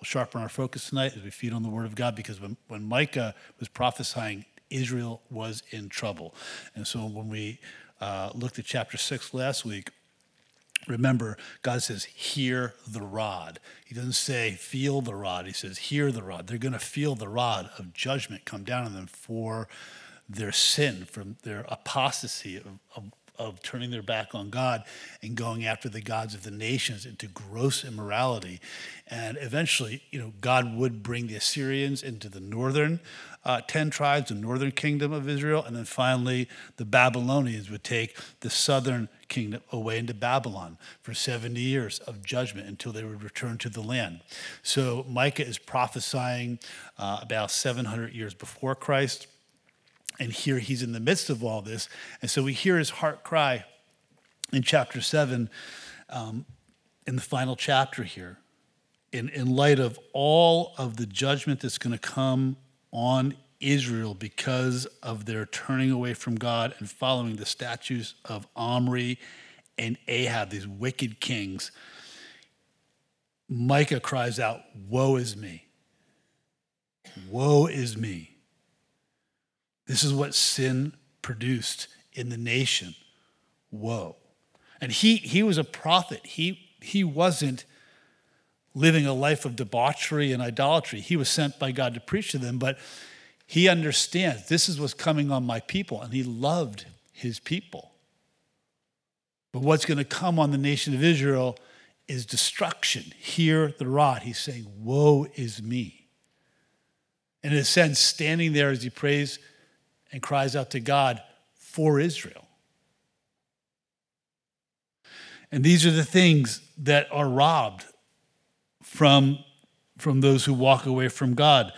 sharpen our focus tonight as we feed on the Word of God, because when Micah was prophesying, Israel was in trouble. And so when we looked at chapter 6 last week, remember, God says, hear the rod. He doesn't say, feel the rod. He says, hear the rod. They're going to feel the rod of judgment come down on them for their sin, from their apostasy of turning their back on God and going after the gods of the nations into gross immorality. And eventually, God would bring the Assyrians into the northern 10 tribes, the northern kingdom of Israel. And then finally, the Babylonians would take the southern kingdom away into Babylon for 70 years of judgment until they would return to the land. So Micah is prophesying about 700 years before Christ. And here he's in the midst of all this. And so we hear his heart cry in chapter 7, in the final chapter here, in light of all of the judgment that's going to come on Israel because of their turning away from God and following the statutes of Omri and Ahab, these wicked kings. Micah cries out, woe is me. Woe is me. This is what sin produced in the nation. Woe. And he was a prophet. He wasn't living a life of debauchery and idolatry. He was sent by God to preach to them, but he understands this is what's coming on my people, and he loved his people. But what's going to come on the nation of Israel is destruction. Hear the rod. He's saying, woe is me. And in a sense, standing there as he prays and cries out to God for Israel. And these are the things that are robbed from those who walk away from God.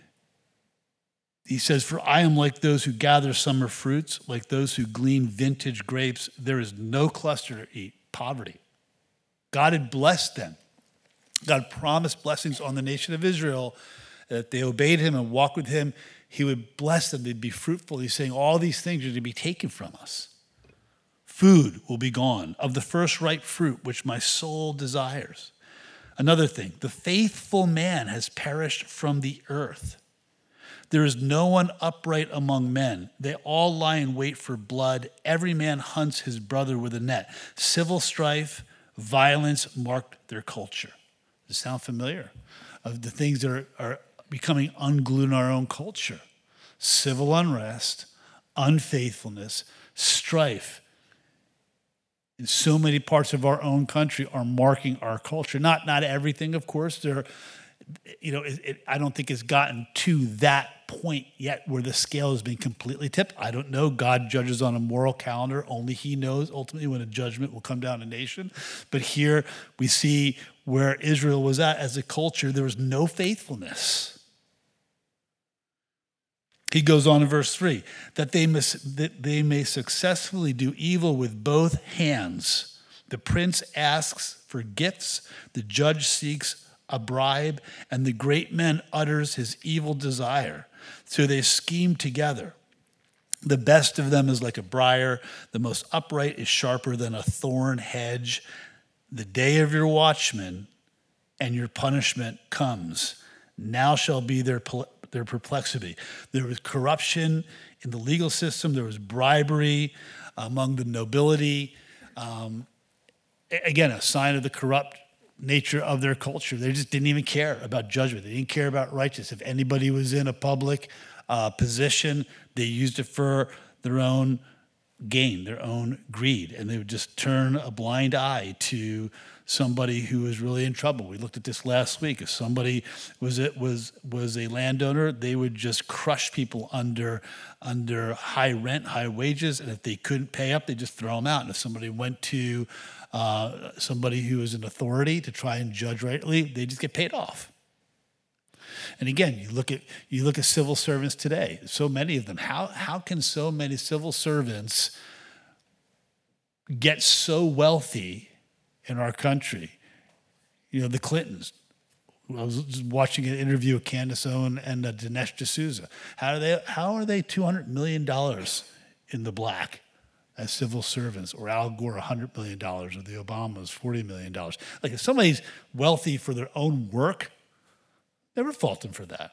He says, for I am like those who gather summer fruits, like those who glean vintage grapes. There is no cluster to eat, poverty. God had blessed them. God promised blessings on the nation of Israel, that they obeyed him and walked with him. He would bless them, they'd be fruitful. He's saying all these things are to be taken from us. Food will be gone, of the first ripe fruit which my soul desires. Another thing, the faithful man has perished from the earth. There is no one upright among men. They all lie in wait for blood. Every man hunts his brother with a net. Civil strife, violence marked their culture. Does it sound familiar? Of the things that are becoming unglued in our own culture. Civil unrest, unfaithfulness, strife in so many parts of our own country are marking our culture. Not everything, of course. I don't think it's gotten to that point yet where the scale has been completely tipped. I don't know. God judges on a moral calendar. Only he knows ultimately when a judgment will come down a nation. But here we see where Israel was at as a culture. There was no faithfulness. He goes on in verse 3, that they may successfully do evil with both hands. The prince asks for gifts, the judge seeks a bribe, and the great man utters his evil desire. So they scheme together. The best of them is like a briar. The most upright is sharper than a thorn hedge. The day of your watchman and your punishment comes. Now shall be their perplexity. There was corruption in the legal system. There was bribery among the nobility. Again, a sign of the corrupt nature of their culture. They just didn't even care about judgment. They didn't care about righteousness. If anybody was in a public position, they used it for their own gain, their own greed, and they would just turn a blind eye to somebody who was really in trouble. We looked at this last week. If somebody was a landowner, they would just crush people under high rent, high wages, and if they couldn't pay up, they just throw them out. And if somebody went to somebody who was in authority to try and judge rightly, they just get paid off. And again, you look at civil servants today. So many of them. How can so many civil servants get so wealthy in our country? The Clintons. I was just watching an interview with Candace Owen and Dinesh D'Souza. How are they $200 million in the black as civil servants? Or Al Gore $100 million, or the Obamas $40 million. Like, if somebody's wealthy for their own work, Never fault him for that.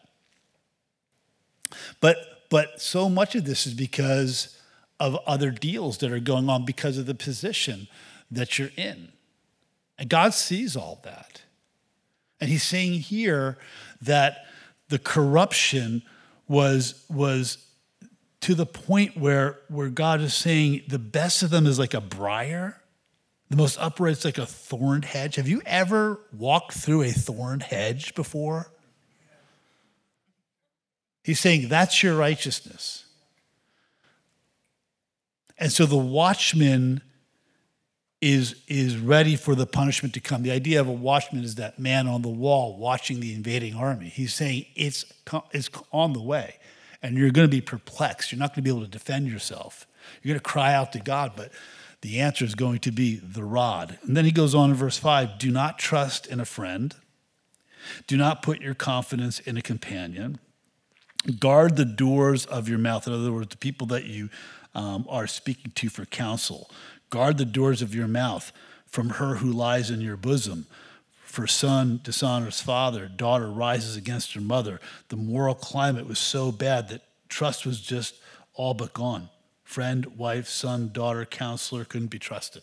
But so much of this is because of other deals that are going on because of the position that you're in. And God sees all that. And he's saying here that the corruption was to the point where God is saying the best of them is like a briar, the most upright is like a thorn hedge. Have you ever walked through a thorn hedge before? He's saying that's your righteousness. And so the watchman is ready for the punishment to come. The idea of a watchman is that man on the wall watching the invading army. He's saying it's on the way, and you're going to be perplexed. You're not going to be able to defend yourself. You're going to cry out to God, but the answer is going to be the rod. And then he goes on in verse 5, do not trust in a friend. Do not put your confidence in a companion. Guard the doors of your mouth. In other words, the people that you are speaking to for counsel. Guard the doors of your mouth from her who lies in your bosom. For son dishonors father, daughter rises against her mother. The moral climate was so bad that trust was just all but gone. Friend, wife, son, daughter, counselor couldn't be trusted.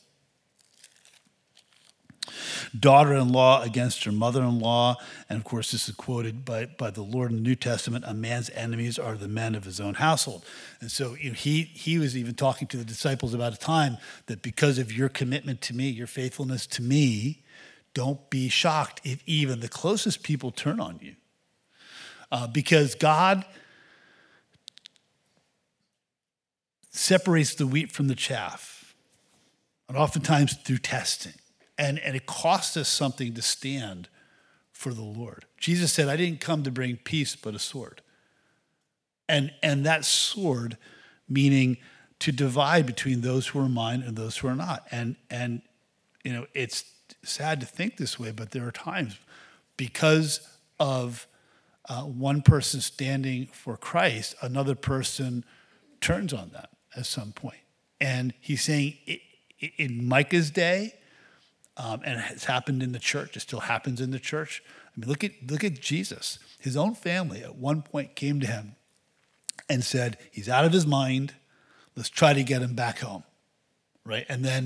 Daughter-in-law against her mother-in-law. And of course, this is quoted by the Lord in the New Testament. A man's enemies are the men of his own household. And so he was even talking to the disciples about a time that because of your commitment to me, your faithfulness to me, don't be shocked if even the closest people turn on you. Because God separates the wheat from the chaff, and oftentimes through testing. And it costs us something to stand for the Lord. Jesus said, I didn't come to bring peace, but a sword. And that sword meaning to divide between those who are mine and those who are not. And it's sad to think this way, but there are times because of one person standing for Christ, another person turns on them at some point. And he's saying in Micah's day, and it has happened in the church. It still happens in the church. I mean, look at Jesus. His own family at one point came to him and said, he's out of his mind. Let's try to get him back home, right? And then,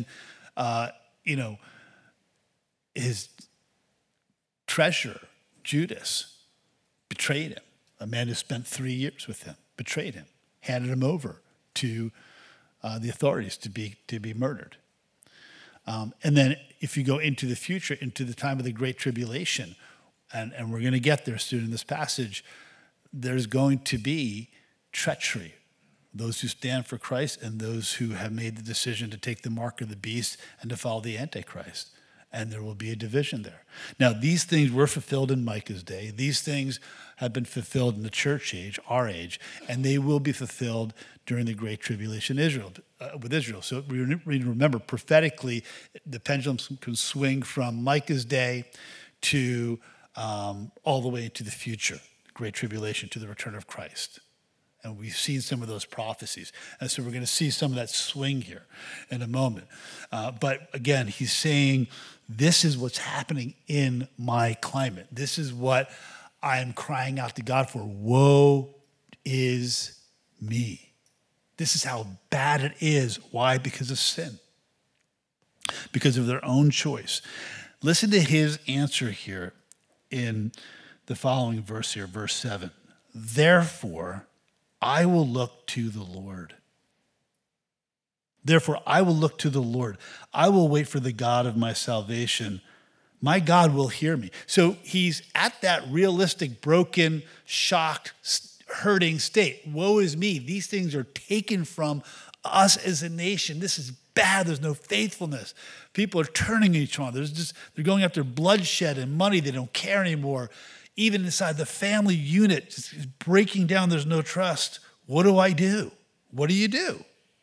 his treasurer, Judas, betrayed him. A man who spent 3 years with him betrayed him, handed him over to the authorities to be murdered. And then if you go into the future, into the time of the Great Tribulation, and we're going to get there soon in this passage, there's going to be treachery. Those who stand for Christ and those who have made the decision to take the mark of the beast and to follow the Antichrist. And there will be a division there. Now, these things were fulfilled in Micah's day. These things have been fulfilled in the church age, our age, and they will be fulfilled during the Great Tribulation with Israel. So we remember prophetically, the pendulum can swing from Micah's day to all the way into the future, Great Tribulation, to the return of Christ. And we've seen some of those prophecies. And so we're going to see some of that swing here in a moment. But again, he's saying, this is what's happening in my climate. This is what I am crying out to God for. Woe is me. This is how bad it is. Why? Because of sin. Because of their own choice. Listen to his answer here in the following verse here, verse 7. Therefore, I will look to the Lord. Therefore, I will look to the Lord. I will wait for the God of my salvation. My God will hear me. So he's at that realistic, broken, shocked, hurting state. Woe is me. These things are taken from us as a nation. This is bad. There's no faithfulness. People are turning each other. They're going after bloodshed and money. They don't care anymore. Even inside the family unit, it's breaking down. There's no trust. What do I do? What do you do?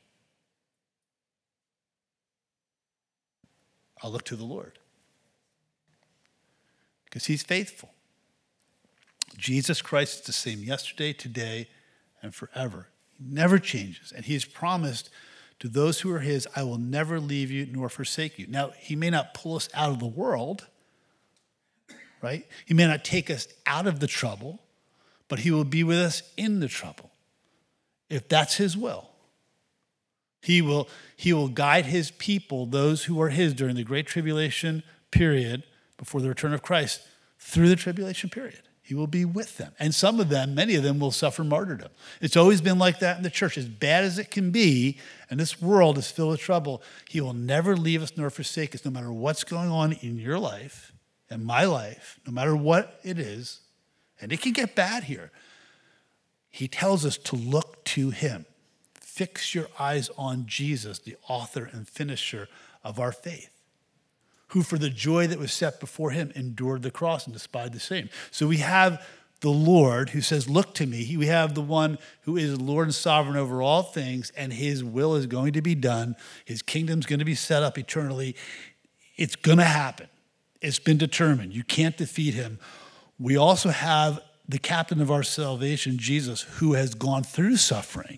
I'll look to the Lord because he's faithful. Jesus Christ is the same yesterday, today, and forever. He never changes. And he has promised to those who are his, I will never leave you nor forsake you. Now, he may not pull us out of the world, right? He may not take us out of the trouble, but he will be with us in the trouble. If that's his will, he will guide his people, those who are his during the great tribulation period before the return of Christ, through the tribulation period. He will be with them. And some of them, many of them, will suffer martyrdom. It's always been like that in the church. As bad as it can be, and this world is filled with trouble, he will never leave us nor forsake us, no matter what's going on in your life and my life, no matter what it is. And it can get bad here. He tells us to look to him. Fix your eyes on Jesus, the author and finisher of our faith, who for the joy that was set before him endured the cross and despised the shame. So we have the Lord who says, look to me. We have the one who is Lord and sovereign over all things, and his will is going to be done. His kingdom's going to be set up eternally. It's going to happen. It's been determined. You can't defeat him. We also have the captain of our salvation, Jesus, who has gone through suffering.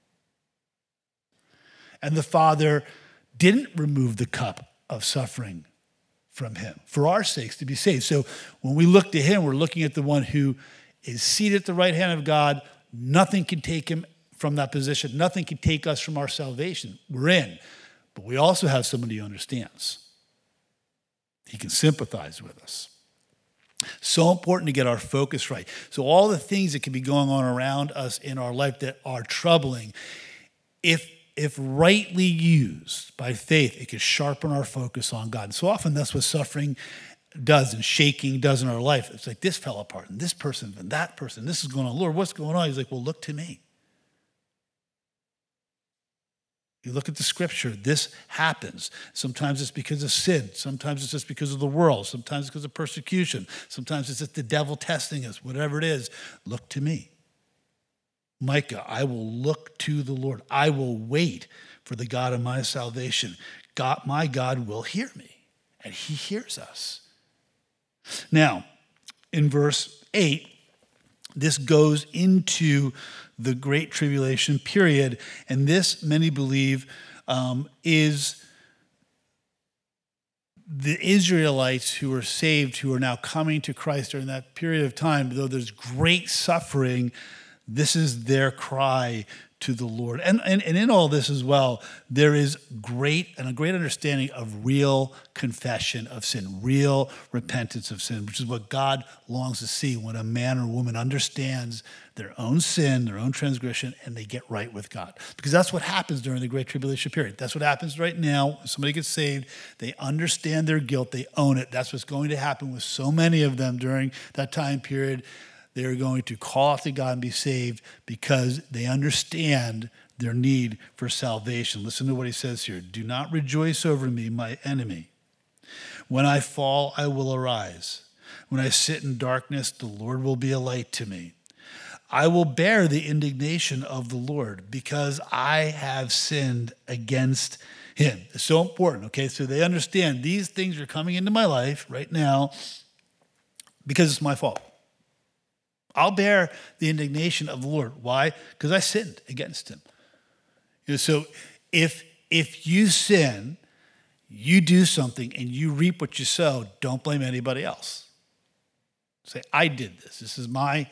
And the Father didn't remove the cup of suffering from him for our sakes to be saved. So when we look to him, we're looking at the one who is seated at the right hand of God. Nothing can take him from that position. Nothing can take us from our salvation. We're in. But we also have somebody who understands. He can sympathize with us. So important to get our focus right. So all the things that can be going on around us in our life that are troubling, if rightly used by faith, it can sharpen our focus on God. And so often that's what suffering does and shaking does in our life. It's like this fell apart and this person and that person. This is going on. Lord, what's going on? He's like, well, look to me. You look at the scripture, this happens. Sometimes it's because of sin. Sometimes it's just because of the world. Sometimes it's because of persecution. Sometimes it's just the devil testing us. Whatever it is, look to me. Micah, I will look to the Lord. I will wait for the God of my salvation. God, my God will hear me, and he hears us. Now, in verse 8, this goes into the Great Tribulation period, and this, many believe, is the Israelites who are saved, who are now coming to Christ during that period of time. Though there's great suffering, this is their cry to the Lord. And in all this as well, there is a great understanding of real confession of sin, real repentance of sin, which is what God longs to see when a man or woman understands their own sin, their own transgression, and they get right with God. Because that's what happens during the Great Tribulation period. That's what happens right now. When somebody gets saved, they understand their guilt, they own it. That's what's going to happen with so many of them during that time period. They're going to call out to God and be saved because they understand their need for salvation. Listen to what he says here. Do not rejoice over me, my enemy. When I fall, I will arise. When I sit in darkness, the Lord will be a light to me. I will bear the indignation of the Lord because I have sinned against him. It's so important, okay? So they understand these things are coming into my life right now because it's my fault. I'll bear the indignation of the Lord. Why? Because I sinned against him. So if you sin, you do something and you reap what you sow, don't blame anybody else. Say, I did this. This is my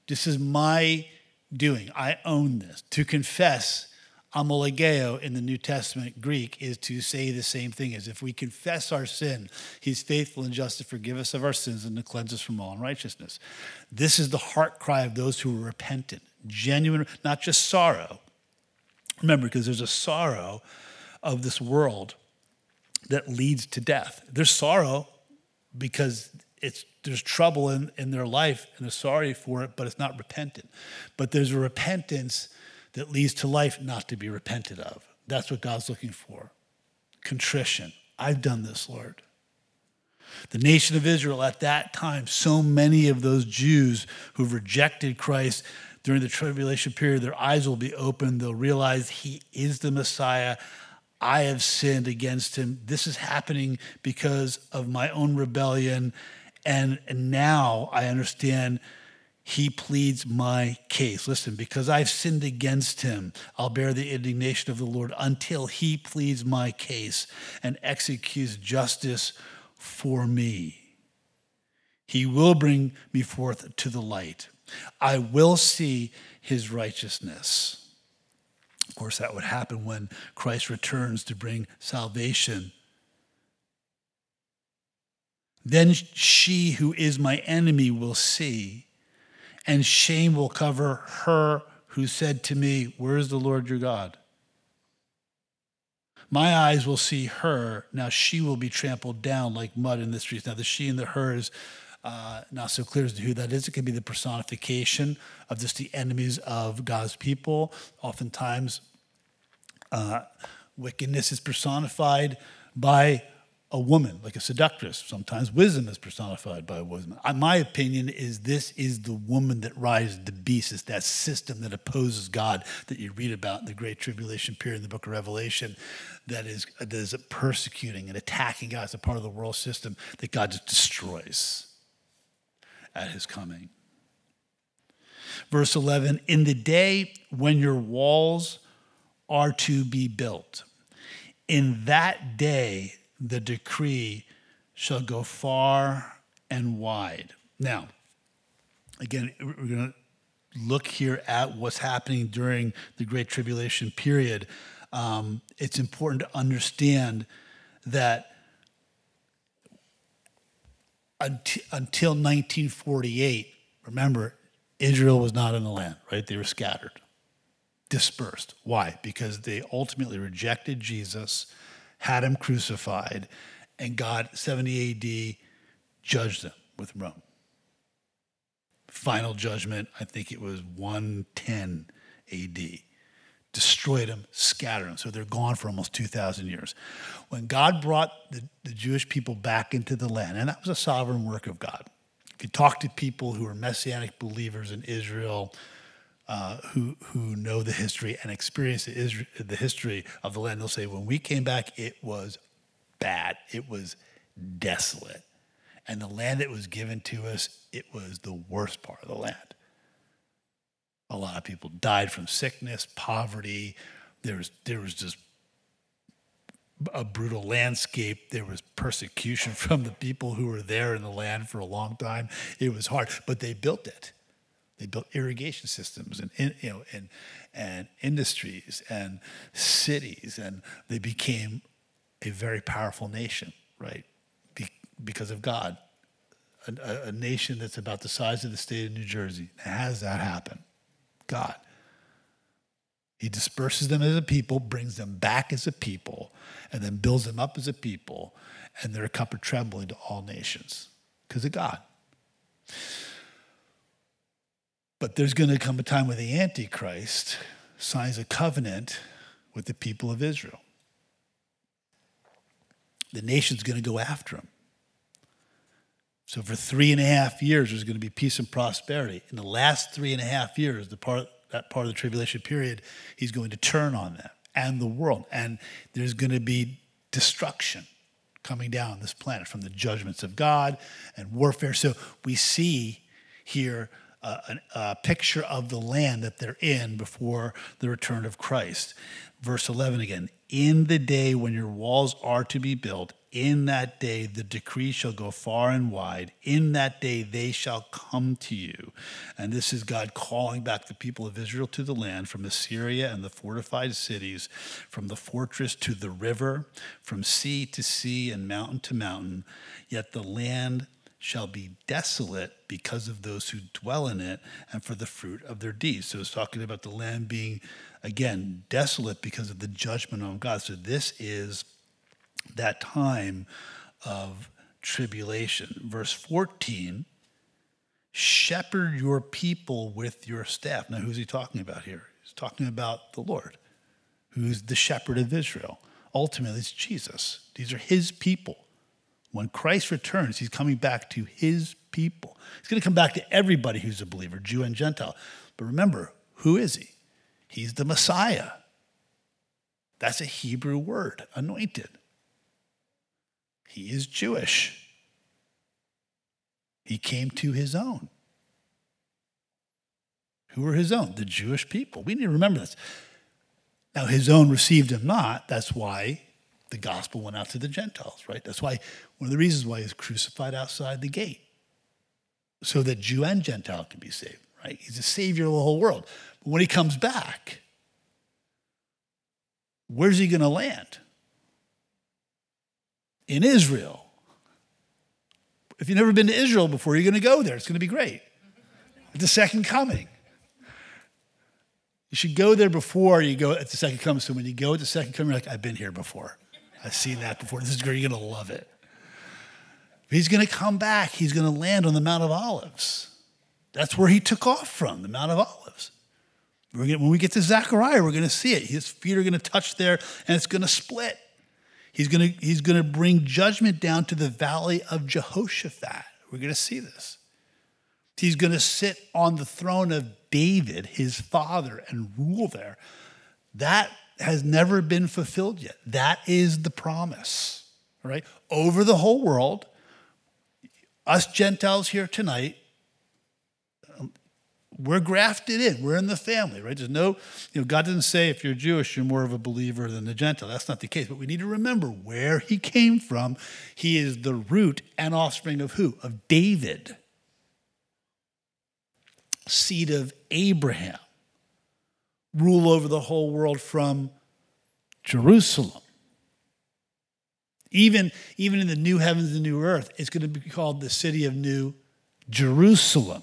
doing. I own this. To confess, homologeo in the New Testament Greek, is to say the same thing as if we confess our sin, he's faithful and just to forgive us of our sins and to cleanse us from all unrighteousness. This is the heart cry of those who are repentant, genuine, not just sorrow. Remember, because there's a sorrow of this world that leads to death. There's sorrow because there's trouble in their life and they're sorry for it, but it's not repentant. But there's a repentance that leads to life not to be repented of. That's what God's looking for. Contrition. I've done this, Lord. The nation of Israel at that time, so many of those Jews who've rejected Christ during the tribulation period, their eyes will be opened. They'll realize he is the Messiah. I have sinned against him. This is happening because of my own rebellion. And now I understand he pleads my case. Listen, because I've sinned against him, I'll bear the indignation of the Lord until he pleads my case and executes justice for me. He will bring me forth to the light. I will see his righteousness. Of course, that would happen when Christ returns to bring salvation. Then she who is my enemy will see, and shame will cover her who said to me, where is the Lord your God? My eyes will see her. Now she will be trampled down like mud in the streets. Now the she and the her is not so clear as to who that is. It could be the personification of just the enemies of God's people. Oftentimes, wickedness is personified by a woman, like a seductress. Sometimes wisdom is personified by a woman. My opinion is this is the woman that rises the beast. It's that system that opposes God that you read about in the Great Tribulation period in the book of Revelation that is persecuting and attacking God. It's a part of the world system that God just destroys at his coming. Verse 11, in the day when your walls are to be built, in that day the decree shall go far and wide. Now, again, we're going to look here at what's happening during the Great Tribulation period. It's important to understand that until 1948, remember, Israel was not in the land, right? They were scattered, dispersed. Why? Because they ultimately rejected Jesus, had him crucified, and God, 70 AD, judged them with Rome. Final judgment, I think it was 110 AD. Destroyed them, scattered them. So they're gone for almost 2,000 years. When God brought the Jewish people back into the land, and that was a sovereign work of God. If you talk to people who are Messianic believers in Israel, who know the history and experience the history of the land, they'll say, when we came back, it was bad. It was desolate. And the land that was given to us, it was the worst part of the land. A lot of people died from sickness, poverty. There was just a brutal landscape. There was persecution from the people who were there in the land for a long time. It was hard, but they built it. They built irrigation systems and industries and cities, and they became a very powerful nation, right? Because of God, a nation that's about the size of the state of New Jersey. How does that happen? God. He disperses them as a people, brings them back as a people, and then builds them up as a people, and they're a cup of trembling to all nations because of God. But there's going to come a time when the Antichrist signs a covenant with the people of Israel. The nation's going to go after him. So for 3.5 years, there's going to be peace and prosperity. In the last 3.5 years, that part of the tribulation period, he's going to turn on them and the world. And there's going to be destruction coming down this planet from the judgments of God and warfare. So we see here a picture of the land that they're in before the return of Christ. Verse 11 again, in the day when your walls are to be built, in that day the decree shall go far and wide. In that day they shall come to you. And this is God calling back the people of Israel to the land from Assyria and the fortified cities, from the fortress to the river, from sea to sea and mountain to mountain. Yet the land shall be desolate because of those who dwell in it and for the fruit of their deeds. So it's talking about the land being, again, desolate because of the judgment of God. So this is that time of tribulation. Verse 14, shepherd your people with your staff. Now, who's he talking about here? He's talking about the Lord, who's the shepherd of Israel. Ultimately, it's Jesus. These are his people. When Christ returns, he's coming back to his people. He's going to come back to everybody who's a believer, Jew and Gentile. But remember, who is he? He's the Messiah. That's a Hebrew word, anointed. He is Jewish. He came to his own. Who are his own? The Jewish people. We need to remember this. Now, his own received him not. That's why the gospel went out to the Gentiles, right? That's why one of the reasons why he was crucified outside the gate. so that Jew and Gentile can be saved, right? He's the savior of the whole world. But when he comes back, where's he going to land? In Israel. If you've never been to Israel before, you're going to go there. It's going to be great. It's the second coming. You should go there before you go at the second coming. So when you go at the second coming, you're like, I've been here before. I've seen that before. This is great. You're going to love it. He's going to come back. He's going to land on the Mount of Olives. That's where he took off from, the Mount of Olives. When we get to Zechariah, we're going to see it. His feet are going to touch there, and it's going to split. He's going to bring judgment down to the valley of Jehoshaphat. We're going to see this. He's going to sit on the throne of David, his father, and rule there. That has never been fulfilled yet. That is the promise, all right? Over the whole world, us Gentiles here tonight, we're grafted in. We're in the family, right? There's no, God doesn't say if you're Jewish, you're more of a believer than the Gentile. That's not the case. But we need to remember where he came from. He is the root and offspring of who? Of David. Seed of Abraham. Rule over the whole world from Jerusalem. Even in the new heavens and new earth, it's going to be called the city of New Jerusalem.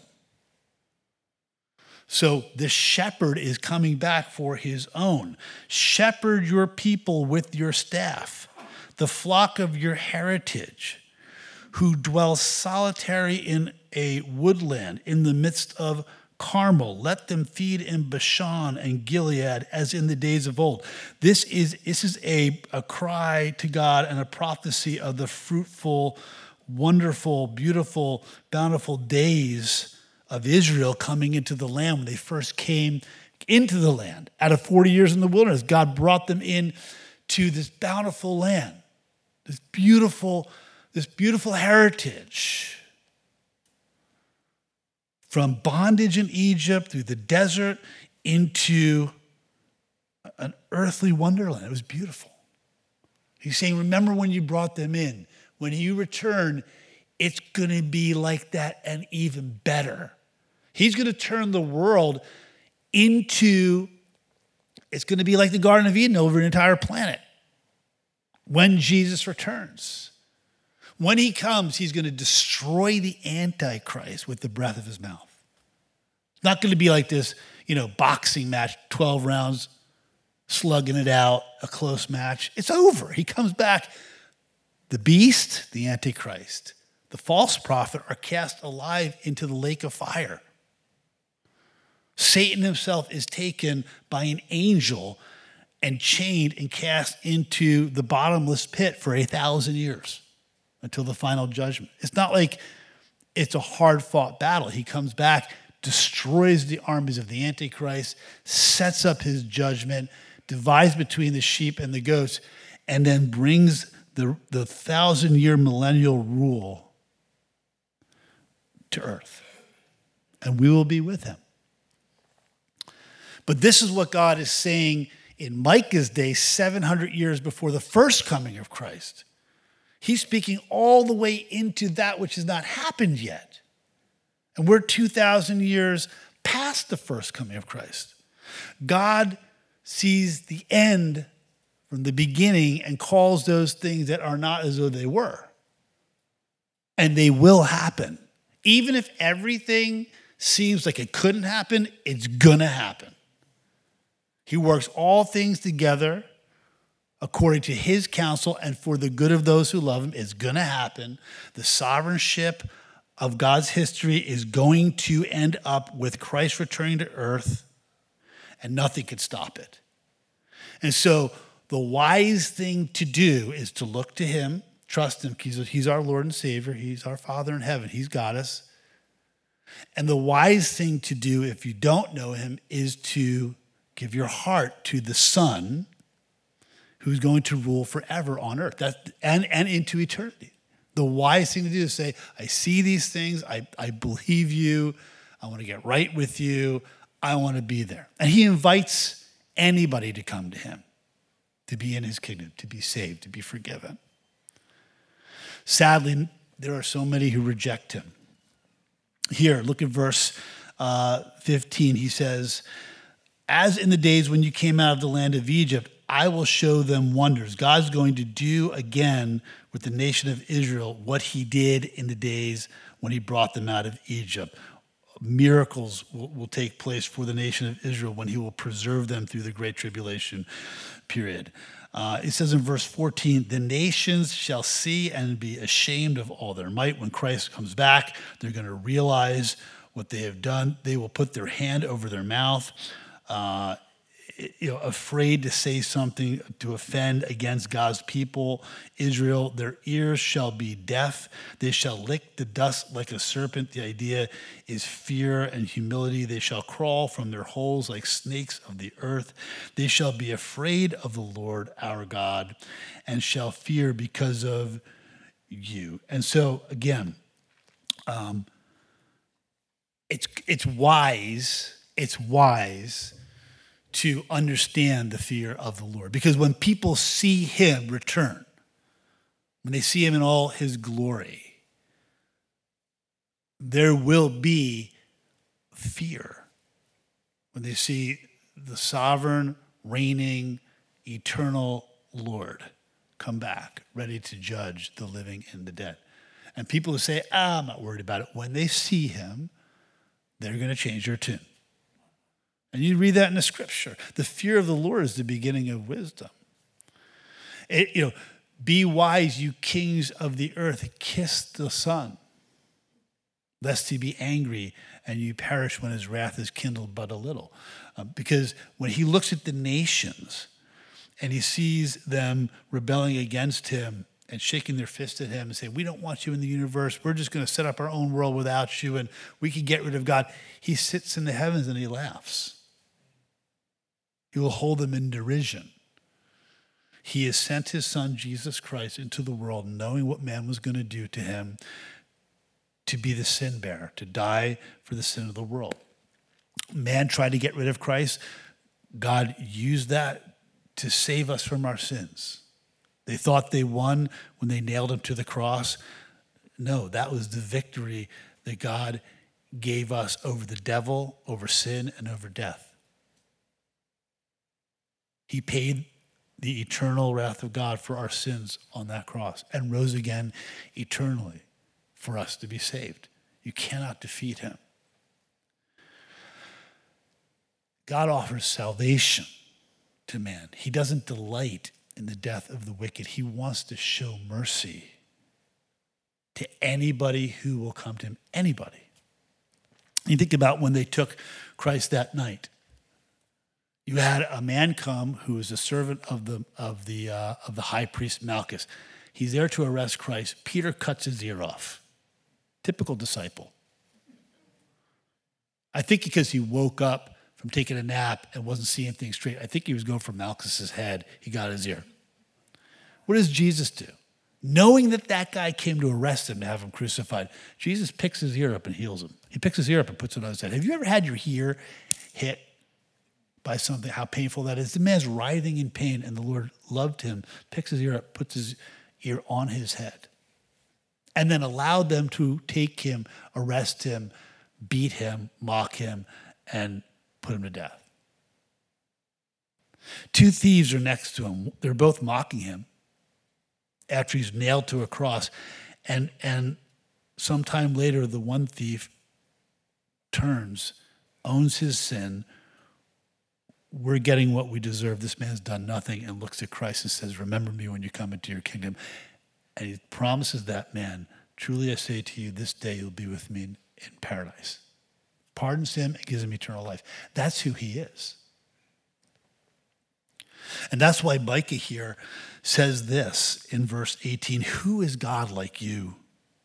So the shepherd is coming back for his own. Shepherd your people with your staff, the flock of your heritage, who dwell solitary in a woodland in the midst of Carmel. Let them feed in Bashan and Gilead as in the days of old. This is a cry to God and a prophecy of the fruitful, wonderful, beautiful, bountiful days of Israel coming into the land. When they first came into the land out of 40 years in the wilderness, God brought them in to this bountiful land, this beautiful heritage. From bondage in Egypt through the desert into an earthly wonderland. It was beautiful. He's saying, remember when you brought them in. When you return, it's going to be like that and even better. He's going to turn the world into, it's going to be like the Garden of Eden over an entire planet when Jesus returns. When he comes, he's going to destroy the Antichrist with the breath of his mouth. It's not going to be like this, boxing match, 12 rounds, slugging it out, a close match. It's over. He comes back. The beast, the Antichrist, the false prophet are cast alive into the lake of fire. Satan himself is taken by an angel and chained and cast into the bottomless pit for 1,000 years until the final judgment. It's not like it's a hard-fought battle. He comes back, destroys the armies of the Antichrist, sets up his judgment, divides between the sheep and the goats, and then brings the 1,000-year millennial rule to earth. And we will be with him. But this is what God is saying in Micah's day, 700 years before the first coming of Christ. He's speaking all the way into that which has not happened yet. And we're 2,000 years past the first coming of Christ. God sees the end from the beginning and calls those things that are not as though they were. And they will happen. Even if everything seems like it couldn't happen, it's going to happen. He works all things together according to his counsel and for the good of those who love him. It's going to happen. The sovereignship of God's history is going to end up with Christ returning to earth, and nothing could stop it. And so the wise thing to do is to look to him, trust him. He's our Lord and Savior. He's our Father in heaven. He's got us. And the wise thing to do if you don't know him is to give your heart to the Son who's going to rule forever on earth and into eternity. The wise thing to do is say, I see these things. I believe you. I want to get right with you. I want to be there. And he invites anybody to come to him, to be in his kingdom, to be saved, to be forgiven. Sadly, there are so many who reject him. Here, look at verse 15. He says, as in the days when you came out of the land of Egypt, I will show them wonders. God's going to do again with the nation of Israel what he did in the days when he brought them out of Egypt. Miracles will take place for the nation of Israel when he will preserve them through the Great Tribulation period. It says in verse 14, the nations shall see and be ashamed of all their might. When Christ comes back, they're going to realize what they have done. They will put their hand over their mouth, afraid to say something to offend against God's people, Israel. Their ears shall be deaf. They shall lick the dust like a serpent. The idea is fear and humility. They shall crawl from their holes like snakes of the earth. They shall be afraid of the Lord our God and shall fear because of you. And so, again, it's wise to understand the fear of the Lord. Because when people see him return, when they see him in all his glory, there will be fear. When they see the sovereign, reigning, eternal Lord come back, ready to judge the living and the dead. And people who say, I'm not worried about it, when they see him, they're going to change their tune. And you read that in the scripture. The fear of the Lord is the beginning of wisdom. Be wise, you kings of the earth. Kiss the Son, lest he be angry and you perish when his wrath is kindled but a little. Because when he looks at the nations and he sees them rebelling against him and shaking their fist at him and saying, we don't want you in the universe. We're just going to set up our own world without you and we can get rid of God. He sits in the heavens and he laughs. He will hold them in derision. He has sent his son, Jesus Christ, into the world, knowing what man was going to do to him, to be the sin bearer, to die for the sin of the world. Man tried to get rid of Christ. God used that to save us from our sins. They thought they won when they nailed him to the cross. No, that was the victory that God gave us over the devil, over sin, and over death. He paid the eternal wrath of God for our sins on that cross and rose again eternally for us to be saved. You cannot defeat him. God offers salvation to man. He doesn't delight in the death of the wicked. He wants to show mercy to anybody who will come to him. Anybody. You think about when they took Christ that night. You had a man come who was a servant of the high priest Malchus. He's there to arrest Christ. Peter cuts his ear off. Typical disciple. I think because he woke up from taking a nap and wasn't seeing things straight. I think he was going for Malchus's head. He got his ear. What does Jesus do? Knowing that guy came to arrest him to have him crucified, Jesus picks his ear up and heals him. He picks his ear up and puts it on his head. Have you ever had your ear hit by something, how painful that is? The man's writhing in pain, and the Lord loved him, picks his ear up, puts his ear on his head, and then allowed them to take him, arrest him, beat him, mock him, and put him to death. Two thieves are next to him. They're both mocking him after he's nailed to a cross. And sometime later, the one thief turns, owns his sin. We're getting what we deserve. This man's done nothing, and looks at Christ and says, remember me when you come into your kingdom. And he promises that man, truly I say to you, this day you'll be with me in paradise. Pardons him and gives him eternal life. That's who he is. And that's why Micah here says this in verse 18, who is God like you?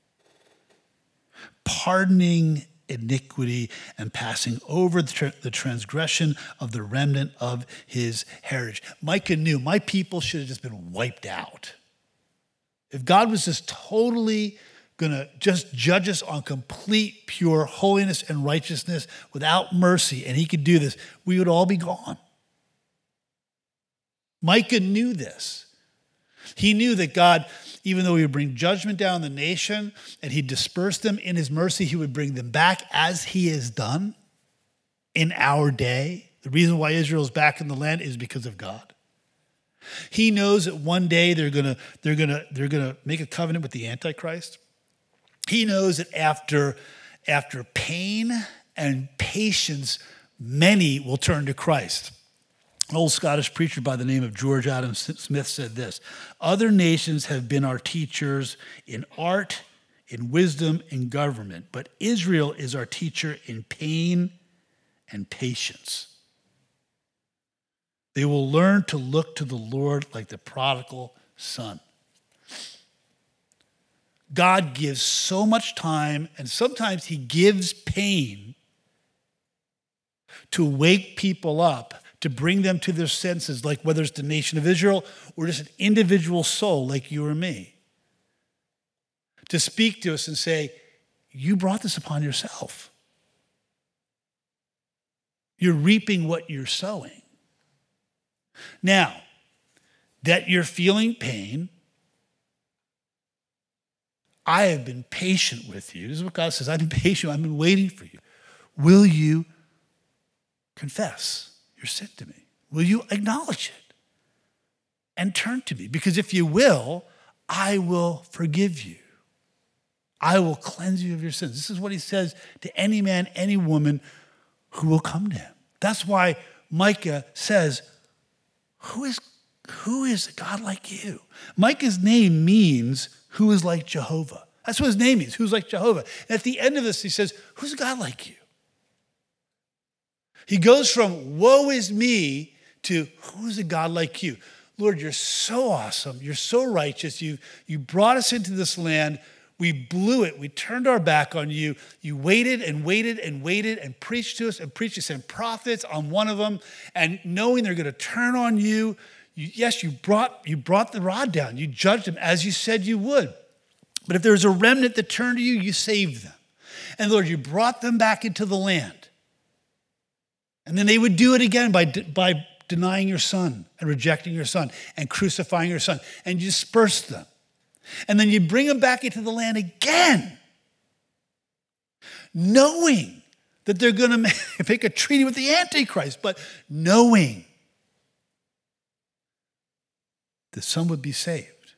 Pardoning iniquity and passing over the transgression of the remnant of his heritage. Micah knew my people should have just been wiped out. If God was just totally going to just judge us on complete, pure holiness and righteousness without mercy, and he could do this, we would all be gone. Micah knew this. He knew that God, even though he would bring judgment down on the nation and he'd disperse them in his mercy, he would bring them back as he has done in our day. The reason why Israel is back in the land is because of God. He knows that one day they're gonna make a covenant with the Antichrist. He knows that after pain and patience, many will turn to Christ. An old Scottish preacher by the name of George Adam Smith said this: "Other nations have been our teachers in art, in wisdom, in government, but Israel is our teacher in pain and patience. They will learn to look to the Lord like the prodigal son." God gives so much time, and sometimes he gives pain to wake people up, to bring them to their senses, like whether it's the nation of Israel or just an individual soul like you or me. To speak to us and say, you brought this upon yourself. You're reaping what you're sowing. Now, that you're feeling pain, I have been patient with you. This is what God says. I've been patient. I've been waiting for you. Will you confess your sin to me? Will you acknowledge it and turn to me? Because if you will, I will forgive you. I will cleanse you of your sins. This is what he says to any man, any woman who will come to him. That's why Micah says, who is a God like you? Micah's name means who is like Jehovah. That's what his name means, who's like Jehovah. And at the end of this, he says, who's a God like you? He goes from woe is me to who's a God like you? Lord, you're so awesome. You're so righteous. You brought us into this land. We blew it. We turned our back on you. You waited and waited and waited and preached to us and preached. You sent prophets on one of them. And knowing they're going to turn on you, you brought the rod down. You judged them as you said you would. But if there was a remnant that turned to you, you saved them. And Lord, you brought them back into the land. And then they would do it again by denying your son and rejecting your son and crucifying your son. And you dispersed them. And then you bring them back into the land again, knowing that they're going to make a treaty with the Antichrist, but knowing that some would be saved,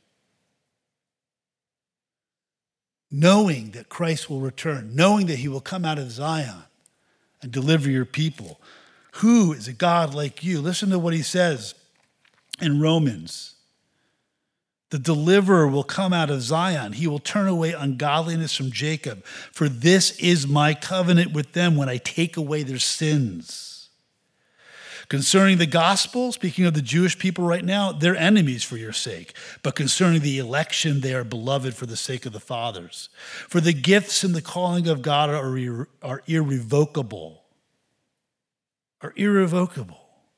knowing that Christ will return, knowing that he will come out of Zion and deliver your people. Who is a God like you? Listen to what he says in Romans. The deliverer will come out of Zion. He will turn away ungodliness from Jacob. For this is my covenant with them when I take away their sins. Concerning the gospel, speaking of the Jewish people right now, they're enemies for your sake. But concerning the election, they are beloved for the sake of the fathers. For the gifts and the calling of God are irrevocable. Are irrevocable.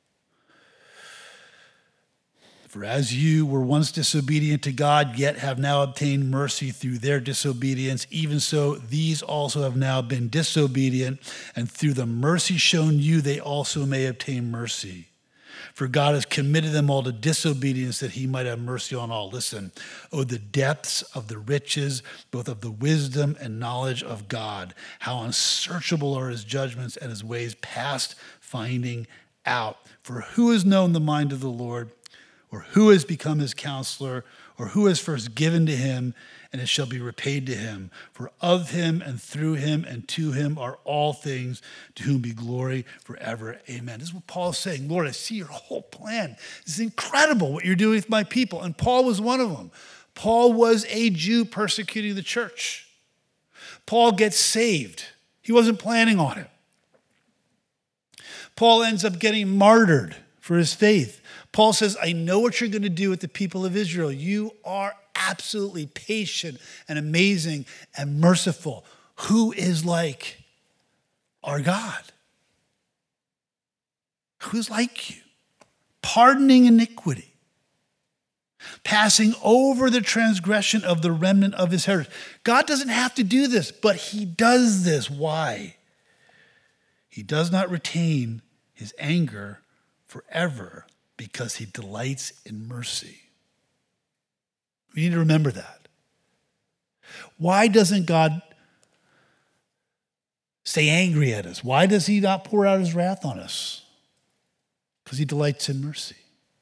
For as you were once disobedient to God, yet have now obtained mercy through their disobedience, even so these also have now been disobedient, and through the mercy shown you, they also may obtain mercy. For God has committed them all to disobedience, that he might have mercy on all. Listen, oh, the depths of the riches, both of the wisdom and knowledge of God. How unsearchable are his judgments and his ways past finding out. For who has known the mind of the Lord, or who has become his counselor, or who has first given to him, and it shall be repaid to him. For of him and through him and to him are all things, to whom be glory forever. Amen. This is what Paul is saying. Lord, I see your whole plan. This is incredible what you're doing with my people. And Paul was one of them. Paul was a Jew persecuting the church. Paul gets saved. He wasn't planning on it. Paul ends up getting martyred for his faith. Paul says, I know what you're going to do with the people of Israel. You are absolutely patient and amazing and merciful. Who is like our God? Who's like you? Pardoning iniquity, passing over the transgression of the remnant of his heritage. God doesn't have to do this, but he does this. Why? He does not retain his anger forever, because he delights in mercy. We need to remember that. Why doesn't God stay angry at us? Why does he not pour out his wrath on us? Because he delights in mercy.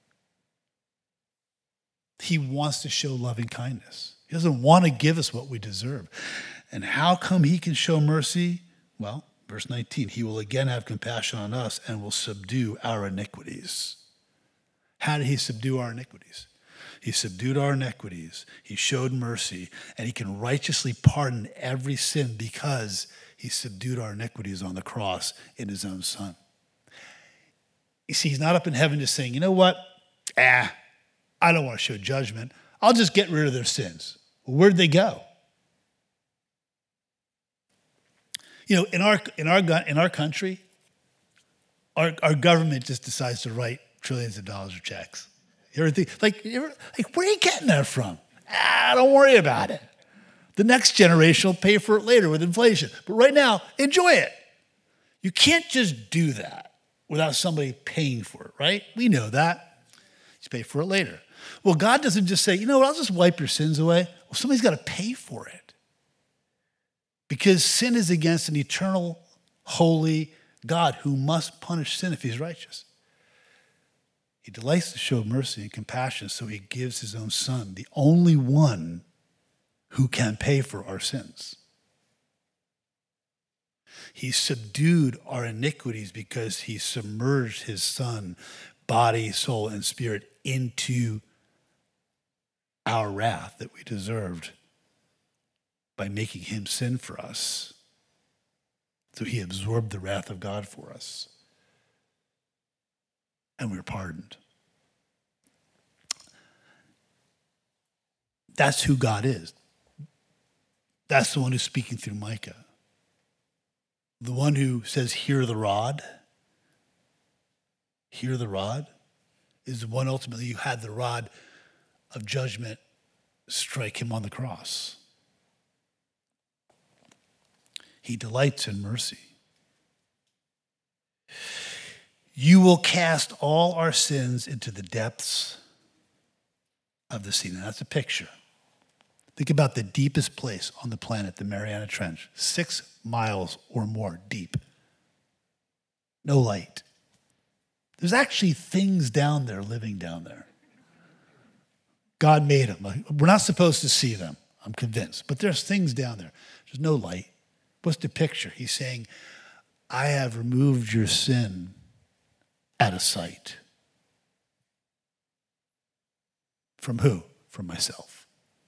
He wants to show loving kindness. He doesn't want to give us what we deserve. And how come he can show mercy? Well, verse 19, he will again have compassion on us and will subdue our iniquities. How did he subdue our iniquities? He subdued our iniquities. He showed mercy, and he can righteously pardon every sin because he subdued our iniquities on the cross in his own son. You see, he's not up in heaven just saying, you know what? I don't want to show judgment. I'll just get rid of their sins. Well, where'd they go? You know, in our country, our government just decides to write trillions of dollars of checks. You ever think, where are you getting that from? Don't worry about it. The next generation will pay for it later with inflation. But right now, enjoy it. You can't just do that without somebody paying for it, right? We know that. You pay for it later. Well, God doesn't just say, you know what, I'll just wipe your sins away. Well, somebody's got to pay for it. Because sin is against an eternal, holy God who must punish sin if he's righteous. He delights to show mercy and compassion, so he gives his own son, the only one who can pay for our sins. He subdued our iniquities because he submerged his son, body, soul, and spirit into our wrath that we deserved by making him sin for us. So he absorbed the wrath of God for us. And we're pardoned. That's who God is. That's the one who's speaking through Micah. The one who says, hear the rod. Hear the rod is the one ultimately who had the rod of judgment strike him on the cross. He delights in mercy. You will cast all our sins into the depths of the sea. Now, that's a picture. Think about the deepest place on the planet, the Mariana Trench, 6 miles or more deep. No light. There's actually things down there living down there. God made them. We're not supposed to see them, I'm convinced. But there's things down there. There's no light. What's the picture? He's saying, I have removed your sin out of sight. From who? From myself.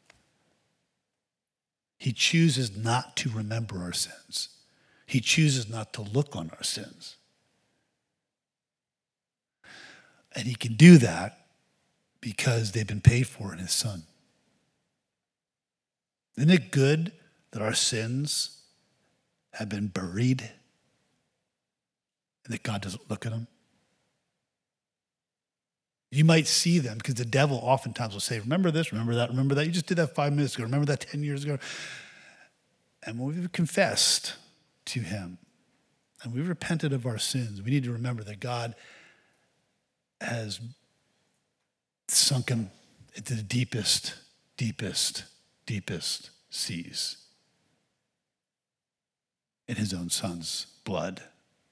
He chooses not to remember our sins. He chooses not to look on our sins. And he can do that because they've been paid for in his son. Isn't it good that our sins have been buried and that God doesn't look at them? You might see them because the devil oftentimes will say, remember this, remember that, remember that. You just did that 5 minutes ago. Remember that 10 years ago. And when we've confessed to him and we've repented of our sins, we need to remember that God has sunken into the deepest, deepest, deepest seas in his own son's blood.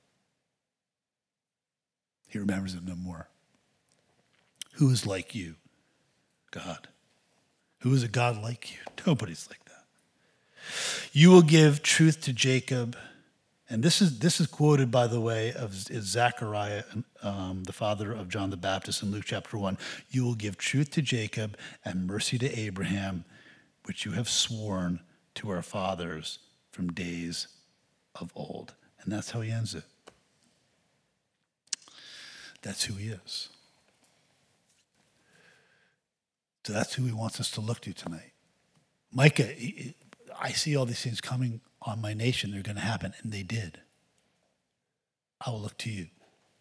He remembers them no more. Who is like you? God. Who is a God like you? Nobody's like that. You will give truth to Jacob. And this is quoted, by the way, of Zechariah, the father of John the Baptist in Luke chapter 1. You will give truth to Jacob and mercy to Abraham, which you have sworn to our fathers from days of old. And that's how he ends it. That's who he is. So that's who he wants us to look to tonight. Micah, I see all these things coming on my nation. They're going to happen, and they did. I will look to you.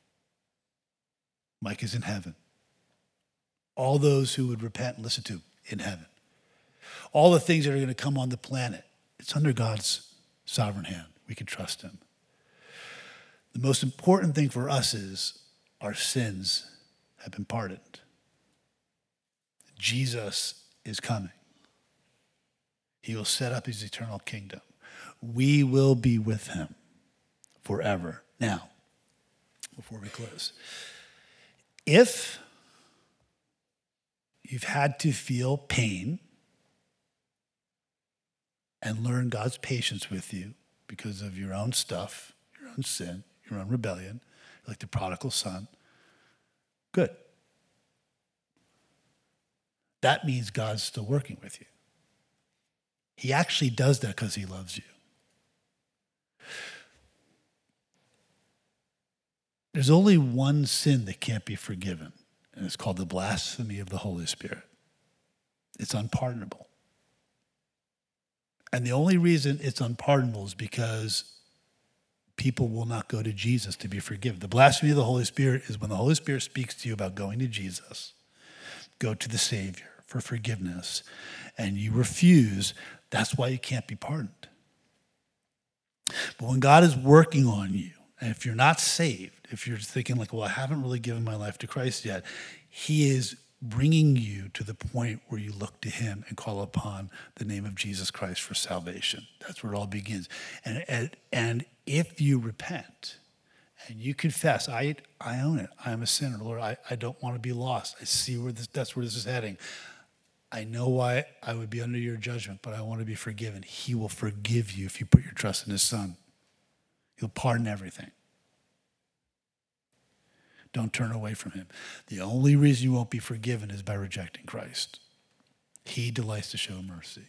Micah's in heaven. All those who would repent and listen to him in heaven. All the things that are going to come on the planet, it's under God's sovereign hand. We can trust him. The most important thing for us is our sins have been pardoned. Jesus is coming. He will set up his eternal kingdom. We will be with him forever. Now, before we close, if you've had to feel pain and learn God's patience with you because of your own stuff, your own sin, your own rebellion, like the prodigal son, good. That means God's still working with you. He actually does that because he loves you. There's only one sin that can't be forgiven, and it's called the blasphemy of the Holy Spirit. It's unpardonable. And the only reason it's unpardonable is because people will not go to Jesus to be forgiven. The blasphemy of the Holy Spirit is when the Holy Spirit speaks to you about going to Jesus, go to the Savior for forgiveness, and you refuse. That's why you can't be pardoned. But when God is working on you, and if you're not saved, if you're thinking like, well, I haven't really given my life to Christ yet, he is bringing you to the point where you look to him and call upon the name of Jesus Christ for salvation. That's where it all begins. And if you repent and you confess, I own it. I am a sinner. Lord, I don't want to be lost. I see that's where this is heading. I know why I would be under your judgment, but I want to be forgiven. He will forgive you if you put your trust in his Son. He'll pardon everything. Don't turn away from him. The only reason you won't be forgiven is by rejecting Christ. He delights to show mercy.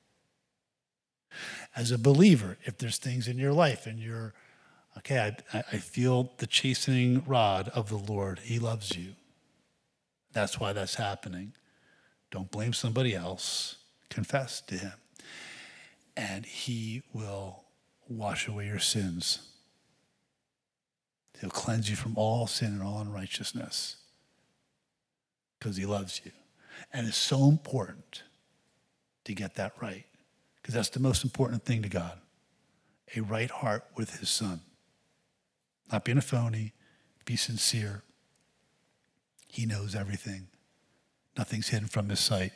As a believer, if there's things in your life and you're, okay, I feel the chastening rod of the Lord. He loves you. That's why that's happening. Don't blame somebody else. Confess to him. And he will wash away your sins. He'll cleanse you from all sin and all unrighteousness because he loves you. And it's so important to get that right because that's the most important thing to God, a right heart with his Son. Not being a phony, be sincere. He knows everything. Nothing's hidden from his sight.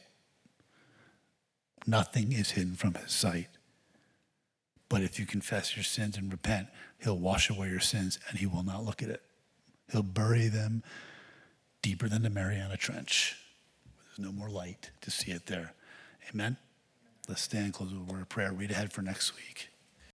Nothing is hidden from his sight. But if you confess your sins and repent, he'll wash away your sins and he will not look at it. He'll bury them deeper than the Mariana Trench. There's no more light to see it there. Amen? Let's stand, close with a word of prayer. Read ahead for next week.